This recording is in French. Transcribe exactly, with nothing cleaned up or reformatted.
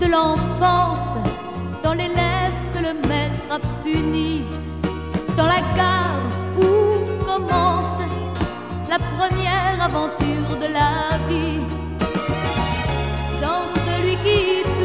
de l'enfance, dans l'élève que le maître a puni, dans la gare où commence la première aventure de la vie, dans celui qui